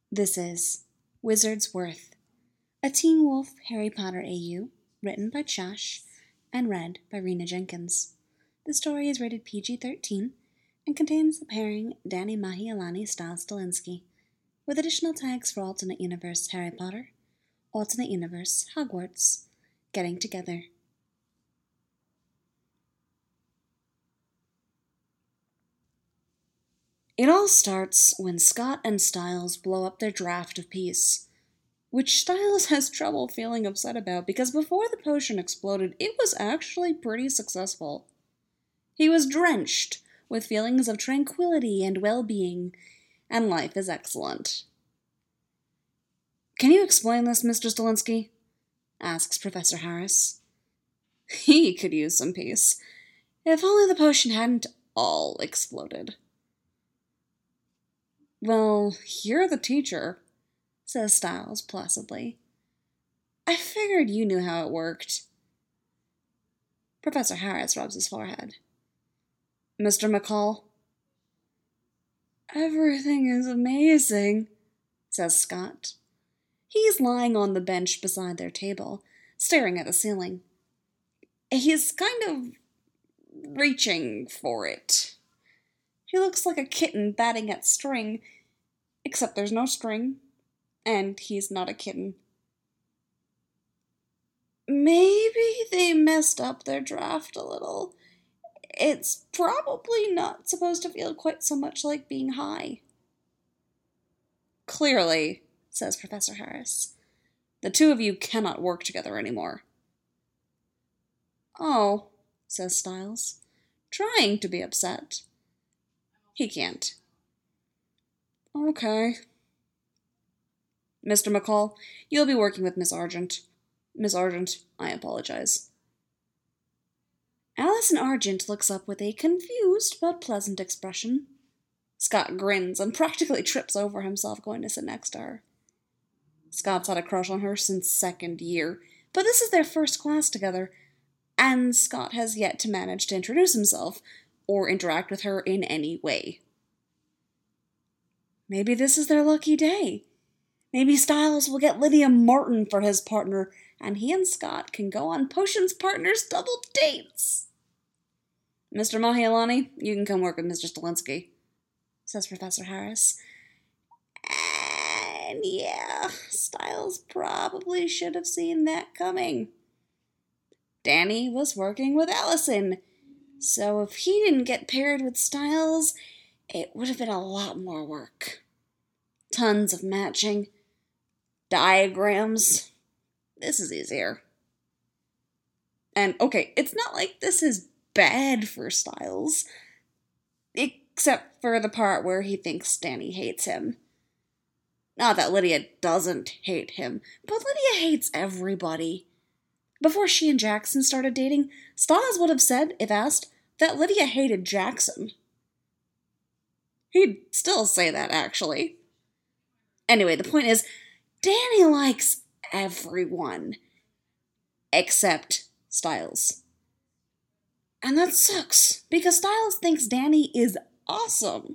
This is Wizard's Worth, a Teen Wolf Harry Potter AU, written by Josh and read by Rena Jenkins. The story is rated PG-13 and contains the pairing Danny Mahialani Styles Stilinski, with additional tags for Alternate Universe Harry Potter, Alternate Universe Hogwarts, getting together. It all starts when Scott and Styles blow up their draft of peace, which Styles has trouble feeling upset about because before the potion exploded, it was actually pretty successful. He was drenched with feelings of tranquility and well-being, and life is excellent. "Can you explain this, Mr. Stilinski?" asks Professor Harris. He could use some peace. If only the potion hadn't all exploded. "Well, you're the teacher," says Styles placidly. "I figured you knew how it worked." Professor Harris rubs his forehead. "Mr. McCall?" "Everything is amazing," says Scott. He's lying on the bench beside their table, staring at the ceiling. He's kind of reaching for it. He looks like a kitten batting at string, except there's no string, and he's not a kitten. Maybe they messed up their draft a little. It's probably not supposed to feel quite so much like being high. "Clearly," says Professor Harris, "the two of you cannot work together anymore." "Oh," says Styles, trying to be upset. He can't. "Okay." "Mr. McCall, you'll be working with Miss Argent." "Miss Argent, I apologize." Allison Argent looks up with a confused but pleasant expression. Scott grins and practically trips over himself going to sit next to her. Scott's had a crush on her since second year, but this is their first class together, and Scott has yet to manage to introduce himself or interact with her in any way. Maybe this is their lucky day. Maybe Styles will get Lydia Martin for his partner, and he and Scott can go on Potions Partners double dates. "Mr. Mahialani, you can come work with Mr. Stilinski," says Professor Harris. And yeah, Styles probably should have seen that coming. Danny was working with Allison, so if he didn't get paired with Styles, it would have been a lot more work. Tons of matching. Diagrams. This is easier. And okay, it's not like this is bad for Styles, except for the part where he thinks Danny hates him. Not that Lydia doesn't hate him, but Lydia hates everybody. Before she and Jackson started dating, Styles would have said, if asked, that Lydia hated Jackson. He'd still say that, actually. Anyway, the point is, Danny likes everyone. Except Styles. And that sucks, because Styles thinks Danny is awesome.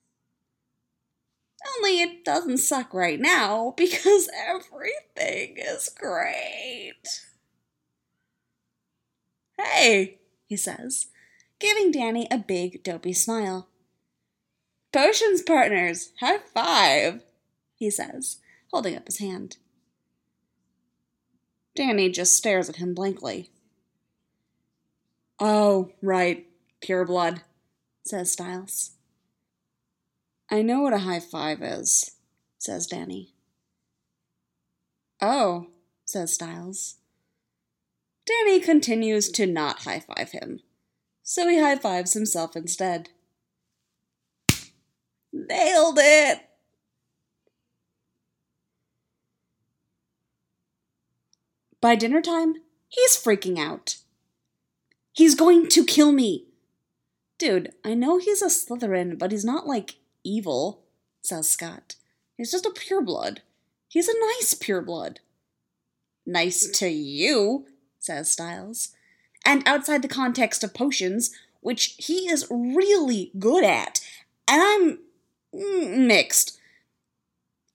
Only it doesn't suck right now, because everything is great. "Hey," he says, giving Danny a big, dopey smile. "Potions Partners, high five," he says, holding up his hand. Danny just stares at him blankly. "Oh, right, pure blood," says Styles. "I know what a high five is," says Danny. "Oh," says Styles. Danny continues to not high-five him, so he high-fives himself instead. Nailed it! By dinner time, he's freaking out. "He's going to kill me!" "Dude, I know he's a Slytherin, but he's not, evil," says Scott. "He's just a pureblood. He's a nice pureblood." "Nice to you," says Styles. "And outside the context of potions, which he is really good at, and I'm mixed. It's not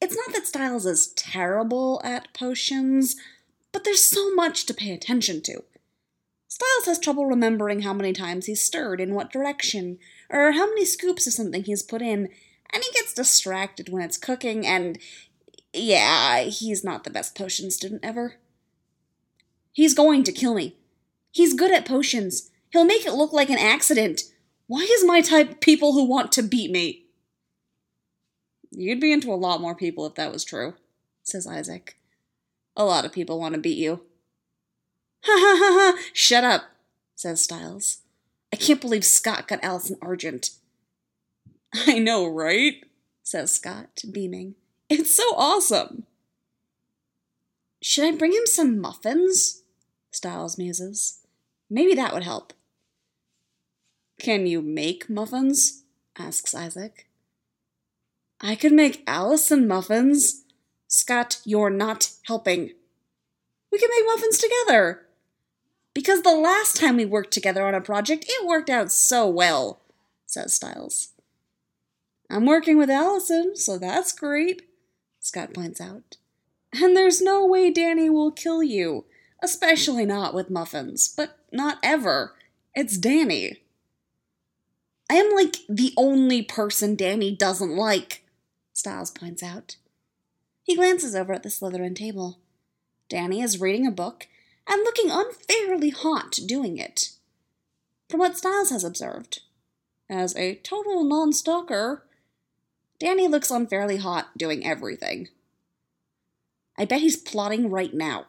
that Styles is terrible at potions, but there's so much to pay attention to. Styles has trouble remembering how many times he's stirred in what direction, or how many scoops of something he's put in, and he gets distracted when it's cooking, and yeah, he's not the best potion student ever. He's going to kill me. He's good at potions. He'll make it look like an accident. Why is my type people who want to beat me? You'd be into a lot more people if that was true, says Isaac. A lot of people want to beat you. Ha ha ha ha! Shut up, says Styles. I can't believe Scott got Allison Argent. I know, right? Says Scott, beaming. It's so awesome. Should I bring him some muffins? Styles muses. Maybe that would help. Can you make muffins? Asks Isaac. I could make Allison muffins. Scott, you're not helping. We can make muffins together. Because the last time we worked together on a project, it worked out so well, says Styles. I'm working with Allison, so that's great, Scott points out. And there's no way Danny will kill you, especially not with muffins, but not ever. It's Danny. I am like the only person Danny doesn't like, Styles points out. He glances over at the Slytherin table. Danny is reading a book and looking unfairly hot doing it. From what Styles has observed, as a total non-stalker, Danny looks unfairly hot doing everything. I bet he's plotting right now.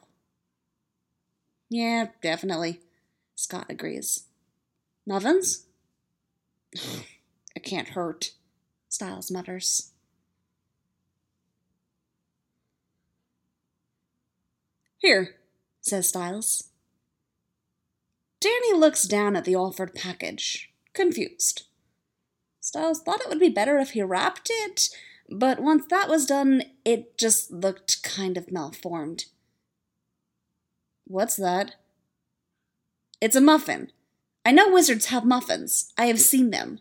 Yeah, definitely, Scott agrees. Muffins? It can't hurt, Styles mutters. Here, says Styles. Danny looks down at the offered package, confused. Styles thought it would be better if he wrapped it, but once that was done, it just looked kind of malformed. What's that? It's a muffin. I know wizards have muffins. I have seen them.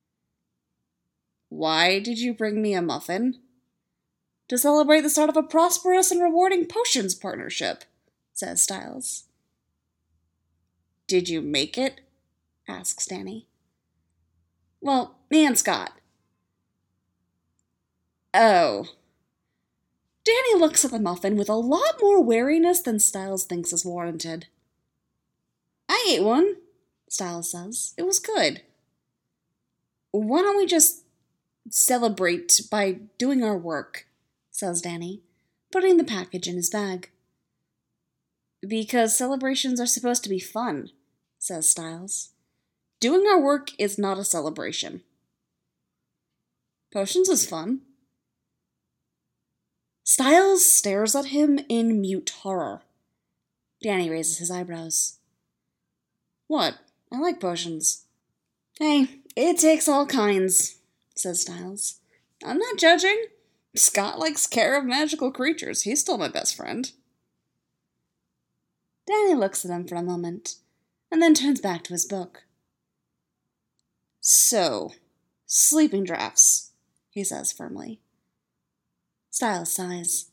Why did you bring me a muffin? To celebrate the start of a prosperous and rewarding potions partnership, says Styles. Did you make it? Asks Danny. Well, me and Scott. Oh. Danny looks at the muffin with a lot more wariness than Styles thinks is warranted. I ate one, Styles says. It was good. Why don't we just celebrate by doing our work, says Danny, putting the package in his bag. Because celebrations are supposed to be fun, says Styles. Doing our work is not a celebration. Potions is fun. Styles stares at him in mute horror. Danny raises his eyebrows. What? I like potions. Hey, it takes all kinds, says Styles. I'm not judging. Scott likes care of magical creatures. He's still my best friend. Danny looks at him for a moment, and then turns back to his book. So, sleeping draughts, he says firmly. Styles sighs.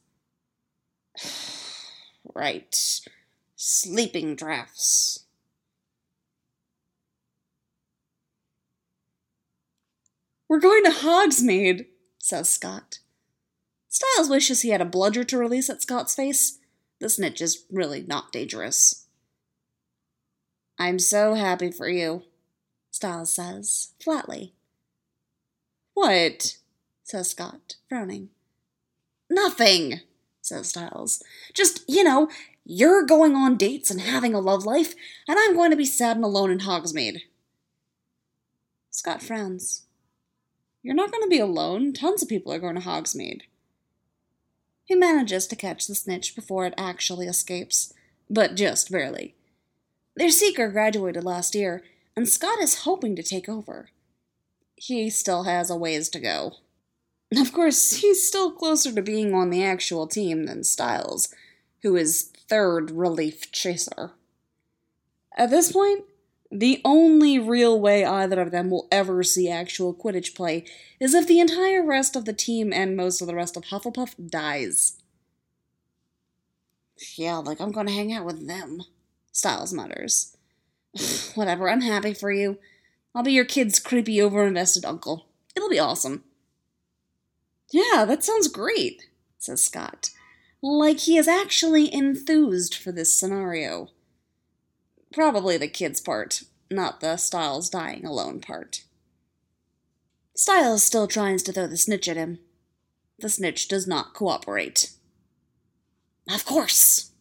Right, sleeping draughts. We're going to Hogsmeade, says Scott. Styles wishes he had a bludger to release at Scott's face. The snitch is really not dangerous. I'm so happy for you, Styles says, flatly. What? Says Scott, frowning. Nothing, says Styles. Just, you're going on dates and having a love life, and I'm going to be sad and alone in Hogsmeade. Scott frowns. You're not going to be alone. Tons of people are going to Hogsmeade. He manages to catch the snitch before it actually escapes, but just barely. Their seeker graduated last year, and Scott is hoping to take over. He still has a ways to go. Of course, he's still closer to being on the actual team than Styles, who is third relief chaser. At this point, The only real way either of them will ever see actual Quidditch play is if the entire rest of the team and most of the rest of Hufflepuff dies. Yeah, like I'm gonna hang out with them, Styles mutters. Whatever, I'm happy for you. I'll be your kid's creepy overinvested uncle. It'll be awesome. Yeah, that sounds great, says Scott. Like he is actually enthused for this scenario. Probably the kid's part, not the Styles dying alone part. Styles still tries to throw the snitch at him. The snitch does not cooperate. Of course.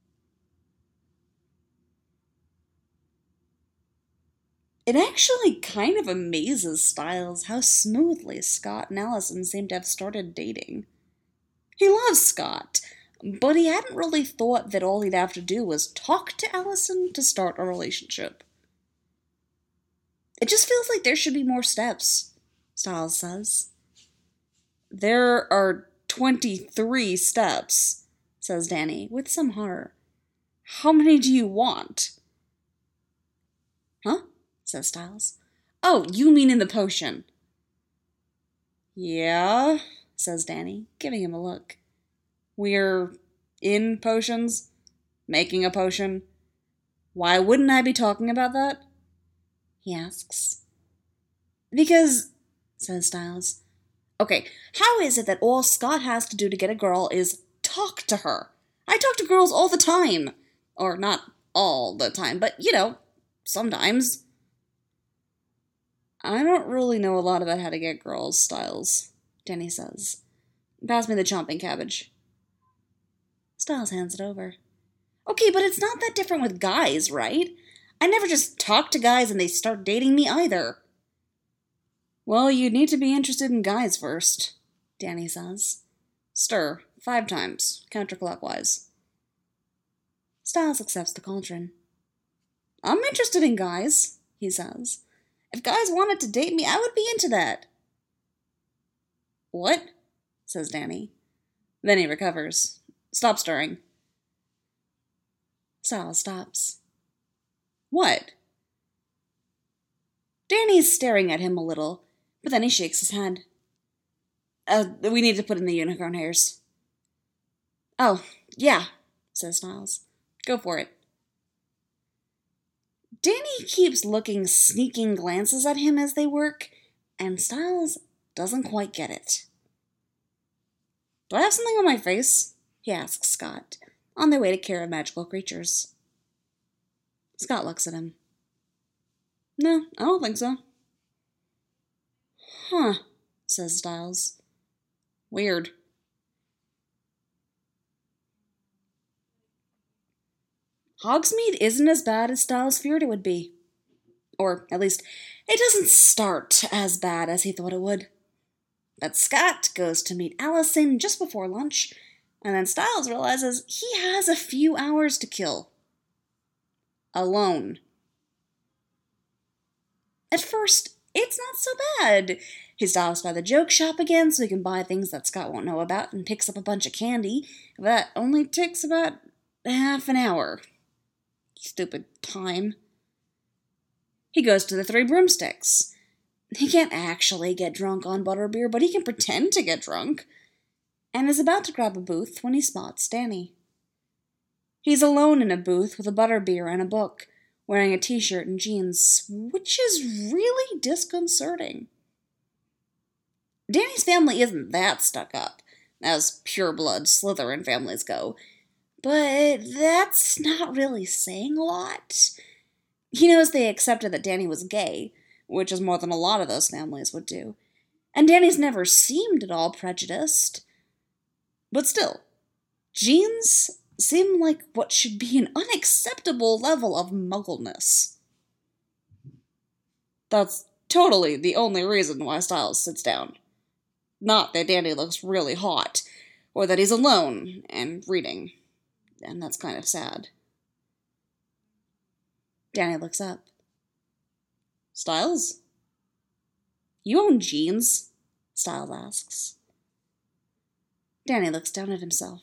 It actually kind of amazes Styles how smoothly Scott and Allison seem to have started dating. He loves Scott, but he hadn't really thought that all he'd have to do was talk to Allison to start a relationship. It just feels like there should be more steps, Styles says. There are 23 steps, says Danny, with some horror. How many do you want? Huh? Says Styles. Oh, you mean in the potion. Yeah, says Danny, giving him a look. We're in potions? Making a potion? Why wouldn't I be talking about that? He asks. Because, says Styles. Okay, how is it that all Scott has to do to get a girl is talk to her? I talk to girls all the time. Or not all the time, but, sometimes. I don't really know a lot about how to get girls, Styles, Danny says. Pass me the chomping cabbage. Styles hands it over. Okay, but it's not that different with guys, right? I never just talk to guys and they start dating me either. Well, you'd need to be interested in guys first, Danny says. Stir 5 times, counterclockwise. Styles accepts the cauldron. I'm interested in guys, he says. If guys wanted to date me, I would be into that. What? Says Danny. Then he recovers. Stop stirring. Styles stops. What? Danny's staring at him a little, but then he shakes his head. We need to put in the unicorn hairs. Oh, yeah, says Styles. Go for it. Danny keeps looking sneaking glances at him as they work, and Styles doesn't quite get it. Do I have something on my face? He asks Scott, on their way to care of magical creatures. Scott looks at him. No, I don't think so. Huh, says Styles. Weird. Hogsmeade isn't as bad as Styles feared it would be. Or, at least, it doesn't start as bad as he thought it would. But Scott goes to meet Allison just before lunch, and then Styles realizes he has a few hours to kill. Alone. At first, it's not so bad. He stops by the joke shop again so he can buy things that Scott won't know about and picks up a bunch of candy. That only takes about half an hour. Stupid time. He goes to the Three Broomsticks. He can't actually get drunk on butterbeer, but he can pretend to get drunk, and is about to grab a booth when he spots Danny. He's alone in a booth with a butterbeer and a book, wearing a t-shirt and jeans, which is really disconcerting. Danny's family isn't that stuck up, as pure-blood Slytherin families go, but that's not really saying a lot. He knows they accepted that Danny was gay, which is more than a lot of those families would do, and Danny's never seemed at all prejudiced. But still, jeans seem like what should be an unacceptable level of muggleness. That's totally the only reason why Styles sits down. Not that Danny looks really hot, or that he's alone and reading. And that's kind of sad. Danny looks up. Styles? You own jeans? Styles asks. Danny looks down at himself.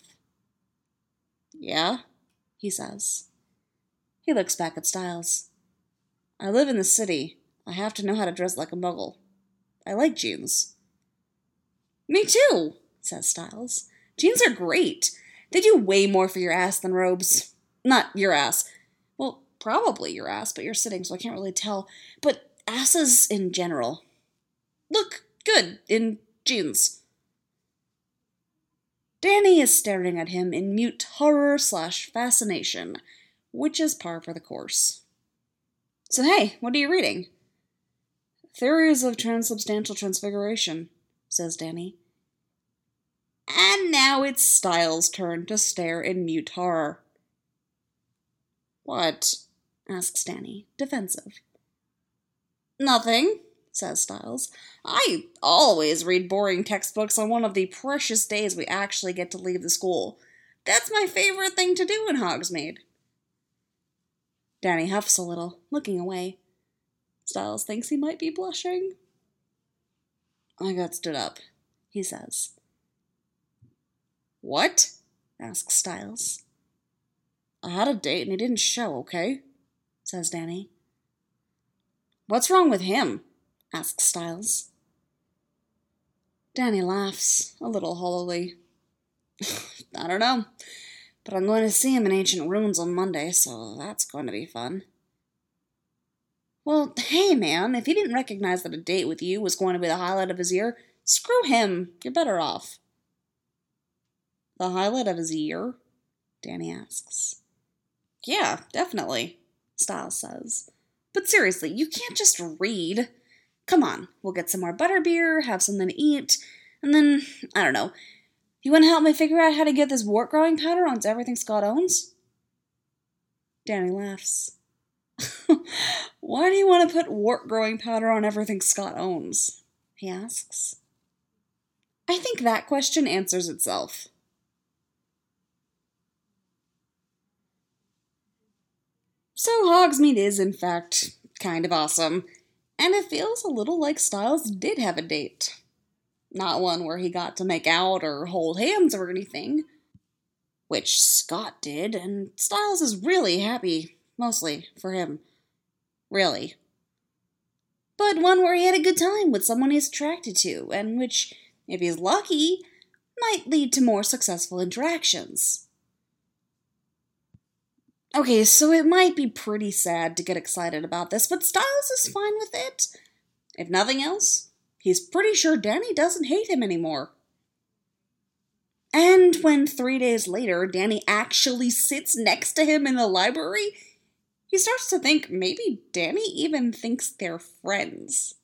Yeah, he says. He looks back at Styles. I live in the city. I have to know how to dress like a muggle. I like jeans. Me too, says Styles. Jeans are great. They do way more for your ass than robes. Not your ass. Well, probably your ass, but you're sitting, so I can't really tell. But asses in general look good in jeans. Danny is staring at him in mute horror/fascination, which is par for the course. So hey, what are you reading? Theories of Transubstantial Transfiguration, says Danny. And now it's Styles' turn to stare in mute horror. What? Asks Danny, defensive. Nothing, says Styles. I always read boring textbooks on one of the precious days we actually get to leave the school. That's my favorite thing to do in Hogsmeade. Danny huffs a little, looking away. Styles thinks he might be blushing. I got stood up, he says. What? Asks Styles. I had a date and he didn't show, okay? Says Danny. What's wrong with him? Asks Styles. Danny laughs, a little hollowly. I don't know, but I'm going to see him in Ancient Ruins on Monday, so that's going to be fun. Well, hey man, if he didn't recognize that a date with you was going to be the highlight of his year, screw him, you're better off. The highlight of his year? Danny asks. Yeah, definitely, Styles says. But seriously, you can't just read. Come on, we'll get some more butterbeer, have something to eat, and then, I don't know, you want to help me figure out how to get this wart-growing powder onto everything Scott owns? Danny laughs. Why do you want to put wart-growing powder on everything Scott owns? He asks. I think that question answers itself. So Hogsmeade is, in fact, kind of awesome, and it feels a little like Styles did have a date. Not one where he got to make out or hold hands or anything, which Scott did, and Styles is really happy, mostly for him. Really. But one where he had a good time with someone he's attracted to, and which, if he's lucky, might lead to more successful interactions. Okay, so it might be pretty sad to get excited about this, but Styles is fine with it. If nothing else, he's pretty sure Danny doesn't hate him anymore. And when 3 days later, Danny actually sits next to him in the library, he starts to think maybe Danny even thinks they're friends.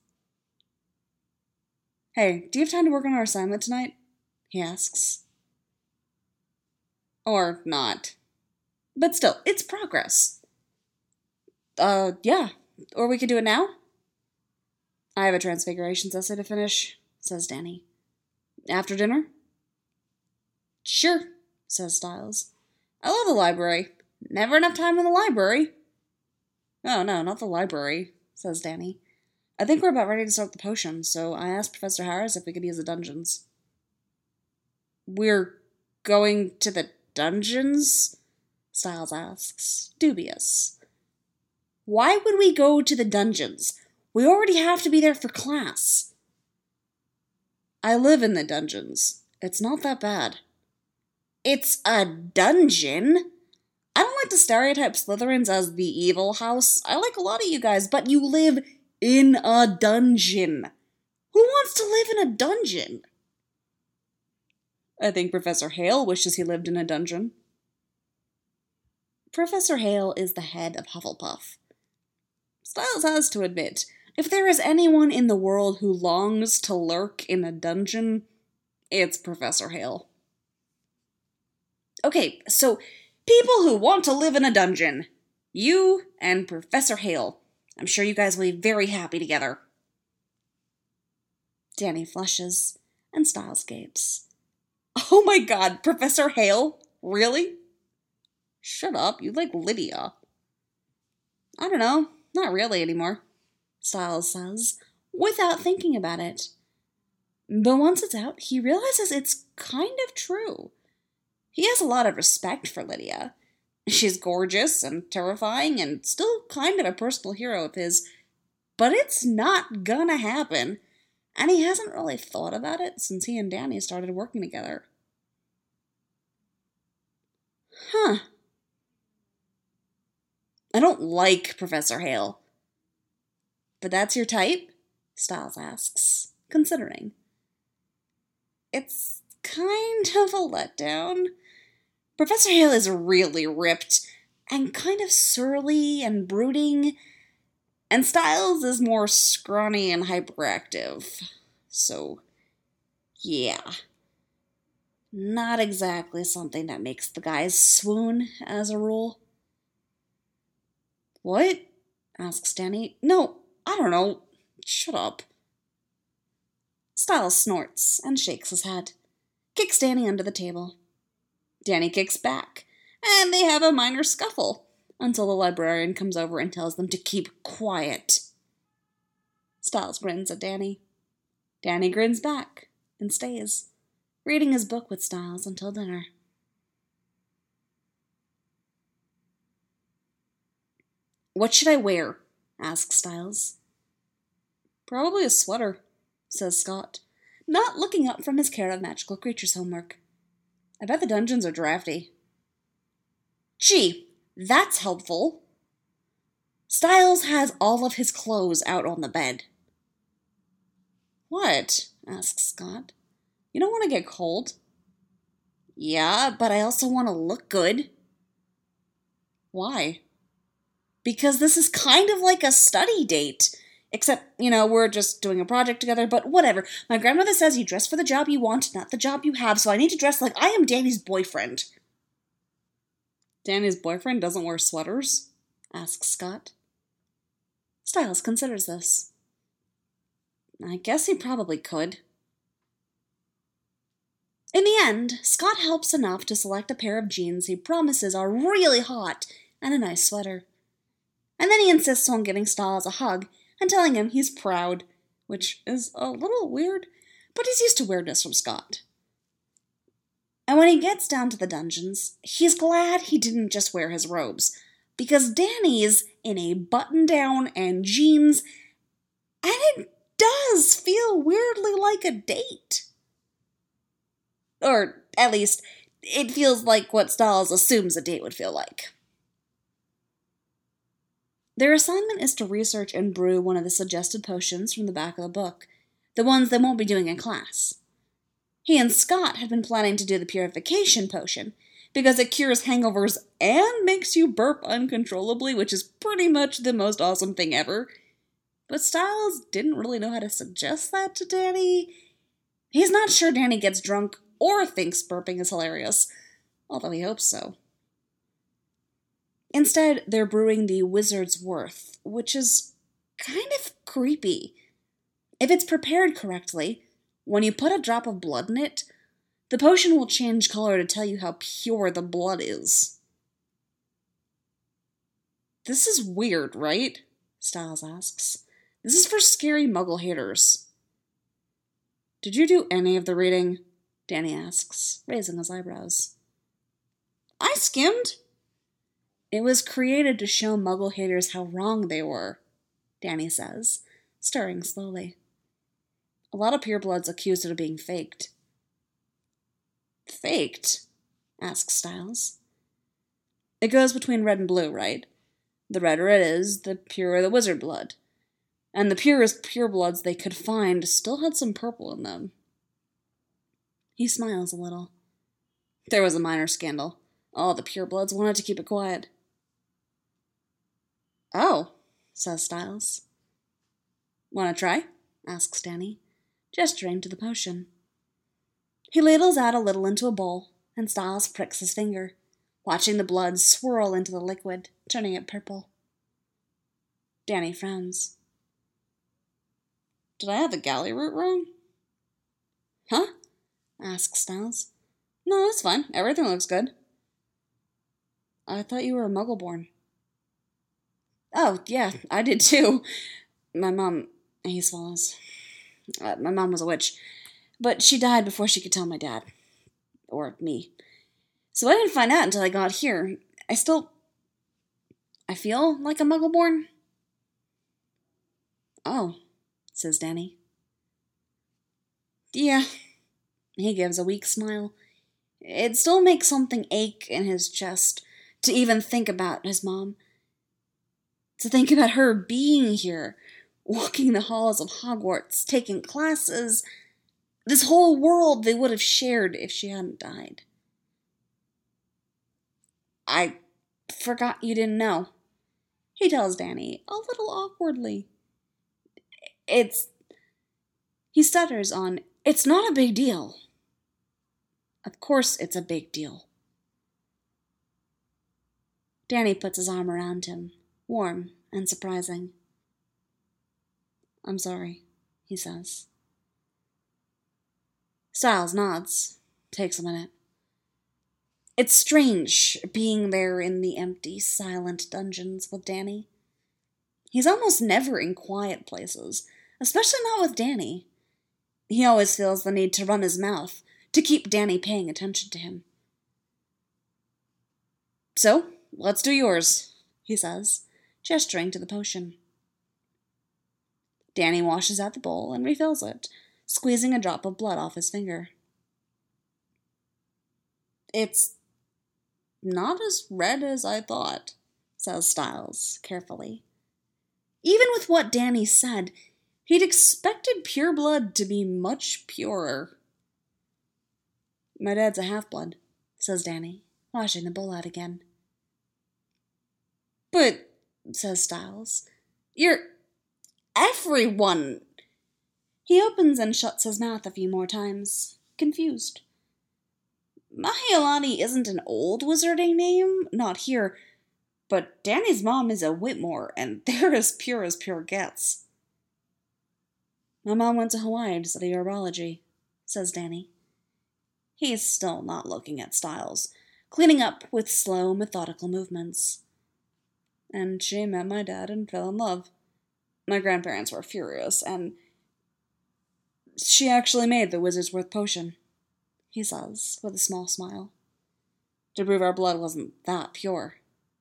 Hey, do you have time to work on our assignment tonight? He asks. Or not. But still, it's progress. Yeah. Or we could do it now? I have a Transfigurations essay to finish, says Danny. After dinner? Sure, says Styles. I love the library. Never enough time in the library. Oh, no, not the library, says Danny. I think we're about ready to start the potion, so I asked Professor Harris if we could use the dungeons. We're going to the dungeons? Styles asks, dubious. Why would we go to the dungeons? We already have to be there for class. I live in the dungeons. It's not that bad. It's a dungeon? I don't like to stereotype Slytherins as the evil house. I like a lot of you guys, but you live in a dungeon. Who wants to live in a dungeon? I think Professor Hale wishes he lived in a dungeon. Professor Hale is the head of Hufflepuff. Styles has to admit, if there is anyone in the world who longs to lurk in a dungeon, it's Professor Hale. Okay, so people who want to live in a dungeon. You and Professor Hale. I'm sure you guys will be very happy together. Danny flushes, and Styles gapes. Oh my god, Professor Hale? Really? Shut up, you like Lydia. I don't know, not really anymore, Styles says, without thinking about it. But once it's out, he realizes it's kind of true. He has a lot of respect for Lydia. She's gorgeous and terrifying and still kind of a personal hero of his, but it's not gonna happen, and he hasn't really thought about it since he and Danny started working together. Huh. I don't like Professor Hale. But that's your type? Styles asks, considering. It's kind of a letdown. Professor Hale is really ripped and kind of surly and brooding, and Styles is more scrawny and hyperactive. So, yeah. Not exactly something that makes the guys swoon, as a rule. What? Asks Danny. No, I don't know. Shut up. Styles snorts and shakes his head, kicks Danny under the table. Danny kicks back, and they have a minor scuffle until the librarian comes over and tells them to keep quiet. Styles grins at Danny. Danny grins back and stays, reading his book with Styles until dinner. What should I wear? Asks Styles. Probably a sweater, says Scott, not looking up from his Care of Magical Creatures homework. I bet the dungeons are drafty. Gee, that's helpful. Styles has all of his clothes out on the bed. What? Asks Scott. You don't want to get cold. Yeah, but I also want to look good. Why? Because this is kind of like a study date. Except, we're just doing a project together, but whatever. My grandmother says you dress for the job you want, not the job you have, so I need to dress like I am Danny's boyfriend. Danny's boyfriend doesn't wear sweaters? Asks Scott. Styles considers this. I guess he probably could. In the end, Scott helps enough to select a pair of jeans he promises are really hot and a nice sweater. And then he insists on giving Styles a hug and telling him he's proud, which is a little weird, but he's used to weirdness from Scott. And when he gets down to the dungeons, he's glad he didn't just wear his robes, because Danny's in a button-down and jeans, and it does feel weirdly like a date. Or, at least, it feels like what Styles assumes a date would feel like. Their assignment is to research and brew one of the suggested potions from the back of the book, the ones they won't be doing in class. He and Scott had been planning to do the purification potion, because it cures hangovers and makes you burp uncontrollably, which is pretty much the most awesome thing ever. But Styles didn't really know how to suggest that to Danny. He's not sure Danny gets drunk or thinks burping is hilarious, although he hopes so. Instead, they're brewing the Wizard's Worth, which is kind of creepy. If it's prepared correctly, when you put a drop of blood in it, the potion will change color to tell you how pure the blood is. This is weird, right? Styles asks. This is for scary muggle haters. Did you do any of the reading? Danny asks, raising his eyebrows. I skimmed. It was created to show muggle haters how wrong they were, Danny says, stirring slowly. A lot of purebloods accuse it of being faked. Faked? Asks Styles. It goes between red and blue, right? The redder it is, the purer the wizard blood. And the purest purebloods they could find still had some purple in them. He smiles a little. There was a minor scandal. All the purebloods wanted to keep it quiet. Oh, says Styles. Want to try? Asks Danny, gesturing to the potion. He ladles out a little into a bowl, and Styles pricks his finger, watching the blood swirl into the liquid, turning it purple. Danny frowns. Did I have the galley root wrong? Huh? Asks Styles. No, it's fine. Everything looks good. I thought you were a muggle-born. Oh, yeah, I did too. My mom, he swallows. My mom was a witch, but she died before she could tell my dad. Or me. So I didn't find out until I got here, I feel like a Muggleborn. Oh, says Danny. Yeah, he gives a weak smile. It still makes something ache in his chest to even think about his mom. To think about her being here, walking the halls of Hogwarts, taking classes, this whole world they would have shared if she hadn't died. I forgot you didn't know, he tells Danny, a little awkwardly. He stutters on, it's not a big deal. Of course it's a big deal. Danny puts his arm around him, warm and surprising. I'm sorry, he says. Styles nods, takes a minute. It's strange being there in the empty, silent dungeons with Danny. He's almost never in quiet places, especially not with Danny. He always feels the need to run his mouth, to keep Danny paying attention to him. So, let's do yours, he says, gesturing to the potion. Danny washes out the bowl and refills it, squeezing a drop of blood off his finger. It's not as red as I thought, says Styles, carefully. Even with what Danny said, he'd expected pure blood to be much purer. My dad's a half-blood, says Danny, washing the bowl out again. But, says Styles, you're everyone. He opens and shuts his mouth a few more times, confused. Mahealani isn't an old wizarding name, not here, but Danny's mom is a Whitmore, and they're as pure gets. My mom went to Hawaii to study herbology, says Danny. He's still not looking at Styles, cleaning up with slow, methodical movements. And she met my dad and fell in love. My grandparents were furious, and she actually made the Wizardsworth potion, he says, with a small smile, to prove our blood wasn't that pure.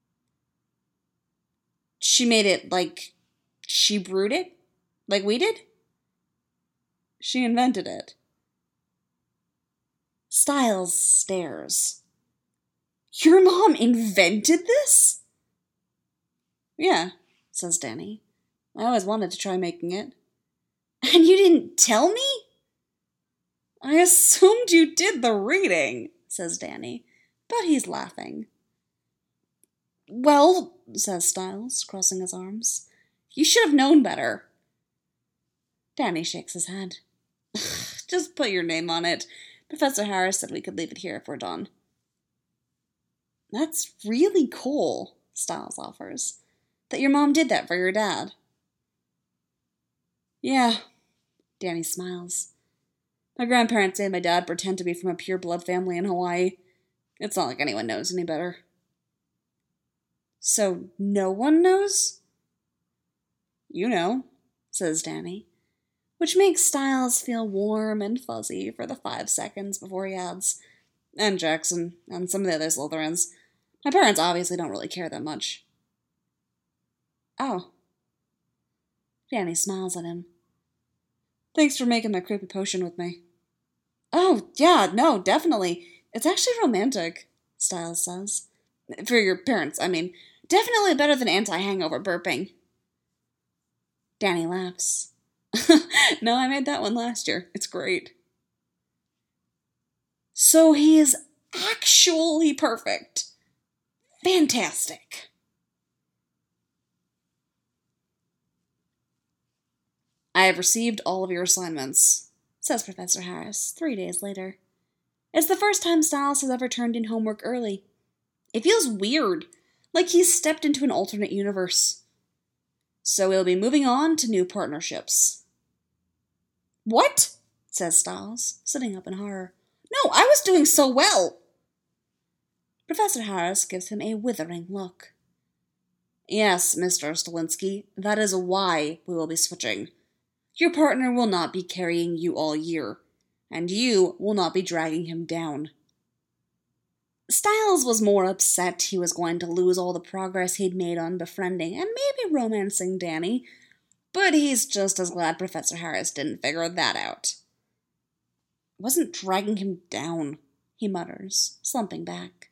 She made it like she brewed it? Like we did? She invented it. Styles stares. Your mom invented this? Yeah, says Danny. I always wanted to try making it. And you didn't tell me? I assumed you did the reading, says Danny, but he's laughing. Well, says Styles, crossing his arms, you should have known better. Danny shakes his head. Just put your name on it. Professor Harris said we could leave it here if we're done. That's really cool, Styles offers, that your mom did that for your dad. Yeah, Danny smiles. My grandparents and my dad pretend to be from a pure blood family in Hawaii. It's not like anyone knows any better. So no one knows? You know, says Danny, which makes Styles feel warm and fuzzy for the 5 seconds before he adds, and Jackson, and some of the other Slytherins. My parents obviously don't really care that much. Oh. Danny smiles at him. Thanks for making my creepy potion with me. Oh, yeah, no, definitely. It's actually romantic, Styles says. For your parents, I mean. Definitely better than anti-hangover burping. Danny laughs. No, I made that one last year. It's great. So he is actually perfect. Fantastic. I have received all of your assignments, says Professor Harris 3 days later. It's the first time Styles has ever turned in homework early. It feels weird, like he's stepped into an alternate universe. So we'll be moving on to new partnerships. What? Says Styles, sitting up in horror. No, I was doing so well. Professor Harris gives him a withering look. Yes, Mr. Stolinsky, that is why we will be switching. Your partner will not be carrying you all year, and you will not be dragging him down. Styles was more upset he was going to lose all the progress he'd made on befriending and maybe romancing Danny, but he's just as glad Professor Harris didn't figure that out. "It wasn't dragging him down," he mutters, slumping back.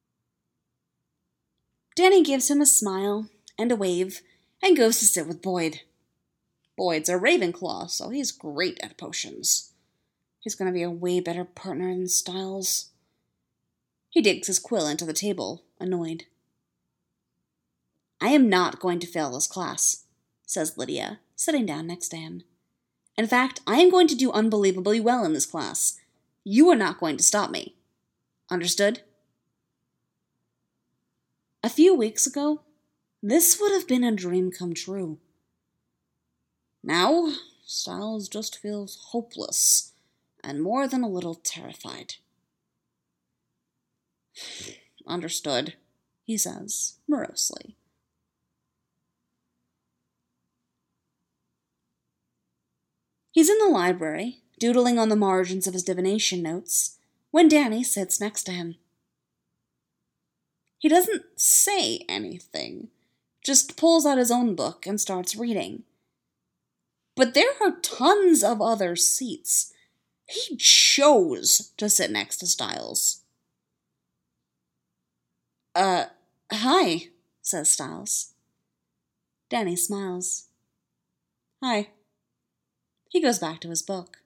Danny gives him a smile and a wave and goes to sit with Boyd. Boyd's a Ravenclaw, so he's great at potions. He's going to be a way better partner than Styles. He digs his quill into the table, annoyed. "I am not going to fail this class," says Lydia, sitting down next to him. "In fact, I am going to do unbelievably well in this class. You are not going to stop me. Understood?" A few weeks ago, this would have been a dream come true. Now, Styles just feels hopeless and more than a little terrified. "Understood," he says, morosely. He's in the library, doodling on the margins of his divination notes, when Danny sits next to him. He doesn't say anything, just pulls out his own book and starts reading. But there are tons of other seats. He chose to sit next to Styles. Hi, says Styles. Danny smiles. "Hi." He goes back to his book.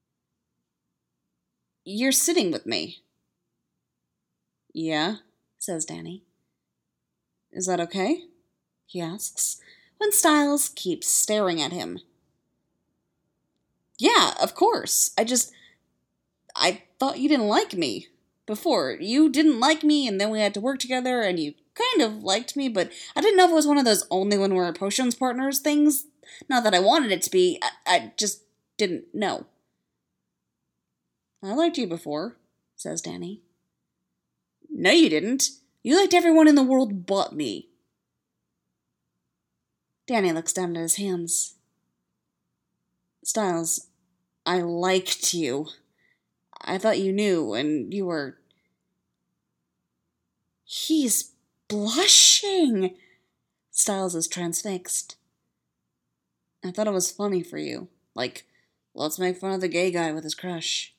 "You're sitting with me." "Yeah," says Danny. "Is that okay?" he asks, when Styles keeps staring at him. "Yeah, of course. I thought you didn't like me. Before, you didn't like me, and then we had to work together, and you kind of liked me, but I didn't know if it was one of those only when we're potions partners things. Not that I wanted it to be, I just didn't know." "I liked you before," says Danny. "No, you didn't. You liked everyone in the world but me." Danny looks down at his hands. "Styles, I liked you. I thought you knew, and you were..." He's blushing! Styles is transfixed. "I thought it was funny for you. Like, let's make fun of the gay guy with his crush."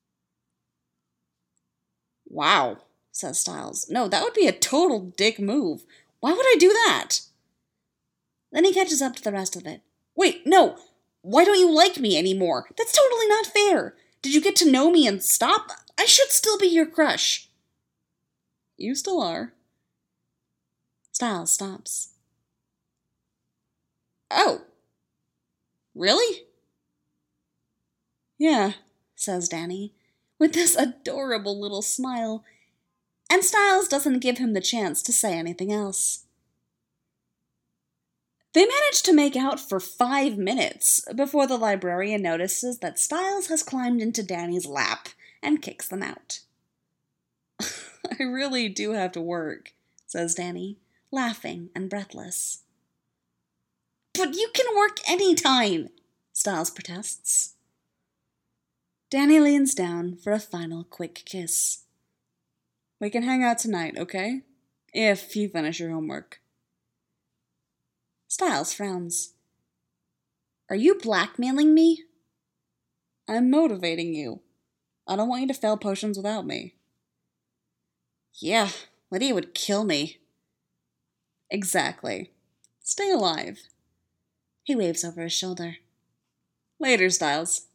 "Wow," says Styles. "No, that would be a total dick move. Why would I do that?" Then he catches up to the rest of it. "Wait, no! Why don't you like me anymore? That's totally not fair. Did you get to know me and stop? I should still be your crush." "You still are." Styles stops. "Oh. Really?" "Yeah," says Danny, with this adorable little smile, and Styles doesn't give him the chance to say anything else. They manage to make out for 5 minutes before the librarian notices that Styles has climbed into Danny's lap and kicks them out. "I really do have to work," says Danny, laughing and breathless. "But you can work anytime," Styles protests. Danny leans down for a final quick kiss. "We can hang out tonight, okay? If you finish your homework." Styles frowns. "Are you blackmailing me?" "I'm motivating you. I don't want you to fail potions without me." "Yeah, Lydia would kill me." "Exactly. Stay alive." He waves over his shoulder. "Later, Styles."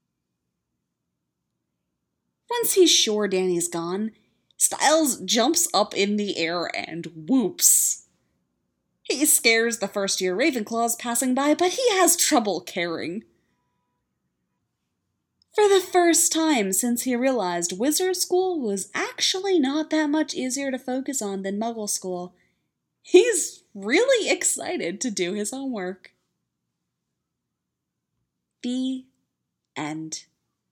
Once he's sure Danny's gone, Styles jumps up in the air and whoops. He scares the first-year Ravenclaws passing by, but he has trouble caring. For the first time since he realized Wizard School was actually not that much easier to focus on than Muggle School, he's really excited to do his homework. The end.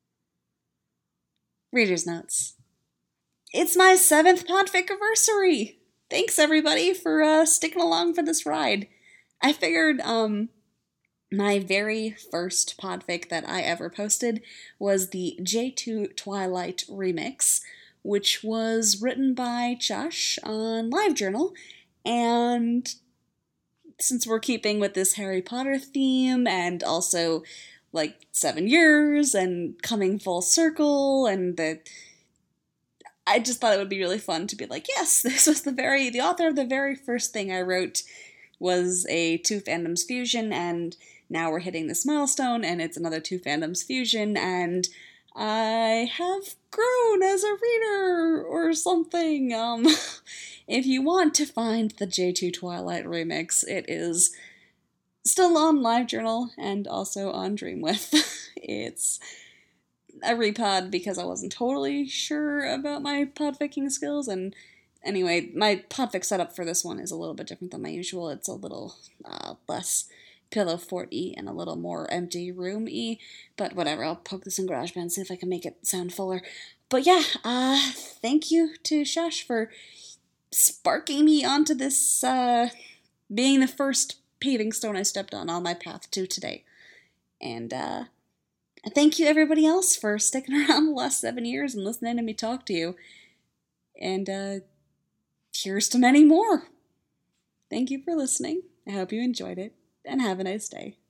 Reader's Notes. It's my 7th Podfic-iversary! Thanks, everybody, for sticking along for this ride. I figured my very first podfic that I ever posted was the J2 Twilight remix, which was written by Josh on LiveJournal. And since we're keeping with this Harry Potter theme, and also like 7 years and coming full circle, and I just thought it would be really fun to be like, yes, this was the author of the very first thing I wrote was a Two Fandoms fusion, and now we're hitting this milestone, and it's another Two Fandoms fusion, and I have grown as a reader or something. If you want to find the J2 Twilight remix, it is still on LiveJournal and also on Dreamwidth. It's a repod because I wasn't totally sure about my podficking skills, and anyway, my podfic setup for this one is a little bit different than my usual. It's a little less pillow fort-y and a little more empty room-y, but whatever, I'll poke this in GarageBand, see if I can make it sound fuller. But yeah, thank you to Shush for sparking me onto this, being the first paving stone I stepped on my path to today. And, thank you everybody else for sticking around the last 7 years and listening to me talk to you. And, here's to many more. Thank you for listening. I hope you enjoyed it, and have a nice day.